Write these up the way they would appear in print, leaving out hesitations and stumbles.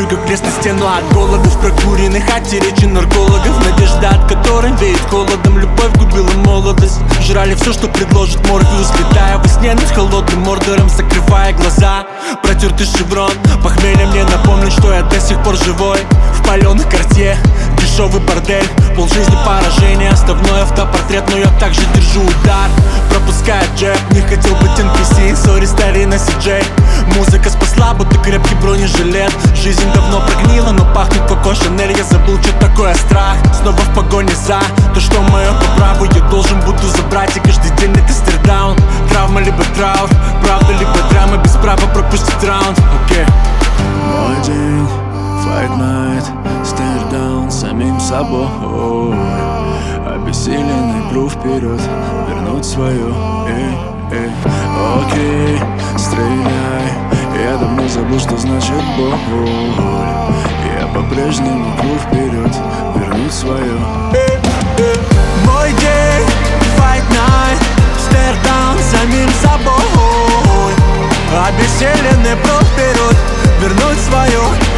Смотрю, как лез на стену от голода. В прокуренной хате речи наркологов. Надежда, от которой веет холодом. Любовь губила молодость. Жрали все, что предложит Морфеус. Летая во сне над холодным мордором, закрывая глаза. Протертый шеврон, похмелье мне напомнит, что я до сих пор живой. В паленых Картье, дешевый бордель, полжизни поражения, оставной автопортрет, но я также держу удар. Пропуская джеб, не хотел быть NPC, сори, старина CJ. Музыка спасла, будто крепкий бронежилет. Жизнь давно прогнила, но пахнет Коко Шанель. Я забыл, что такое страх, снова в погоне за то, что мое по праву я должен буду забрать. И каждый день это стердаун, травма либо траур, правда либо драма, без права пропустить раунд. Окей. Мой день, fight night, stare down самим собой. Обессиленный пру вперед, вернуть свое. Окей, стреляй. Я давно забыл, что значит боль. Я по-прежнему пру вперед, вернуть свое. Мой день, fight night, stare down самим собой. Обессиленный пру вперед, вернуть свое.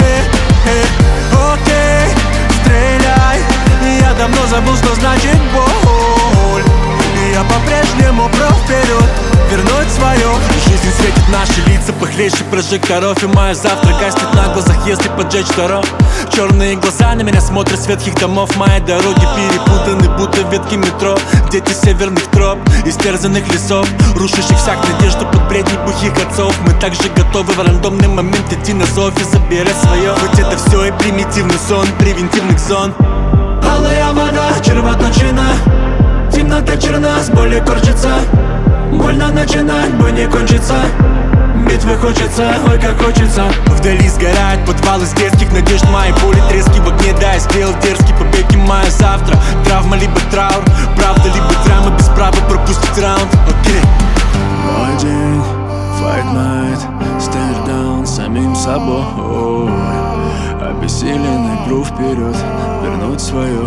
Окей, стреляй. Я давно забыл, что значит боль. Я по-прежнему пру вперед, вернуть свое. Жизнь светит наши лица похлеще прожекторов. И мое завтра гаснет на глазах, если поджечь второй. Черные глаза на меня смотрят с ветхих домов. Мои дороги перепутаны, будто ветки метро. Дети северных троп, истерзанных лесов, рушащих всяк надежду под бредни бухих отцов. Мы также готовы в рандомный момент идти на зов и забирать свое. Хоть это все и примитивный сон превентивных зон. Алая вода, червоточина, темнота черна, с болью корчится. Больно начинать, бой не кончится. Битвы хочется, ой как хочется. Вдали сгорают подвалы с детских надежд. Мои боли, трески в огне, да, я сделал дерзкий побег. И мое завтра, травма либо траур, правда либо драма, без права пропустить раунд. Окей. Мой день, fight night, stare down самим собой. Обессиленный пру вперед, вернуть свое.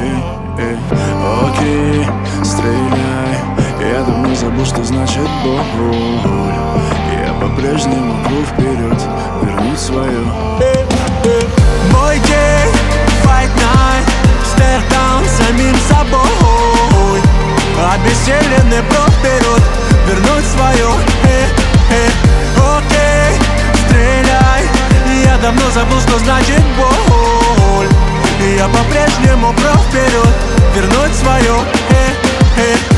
Окей, стреляй. Я давно забыл, что значит боль. Я по-прежнему пру вперед, вернуть свое. Мой день, fight night, stare down самим собой. Обессиленный пру вперед, вернуть свое. Окей, стреляй. Я давно забыл, что значит боль. Я по-прежнему пру вперед, вернуть свое.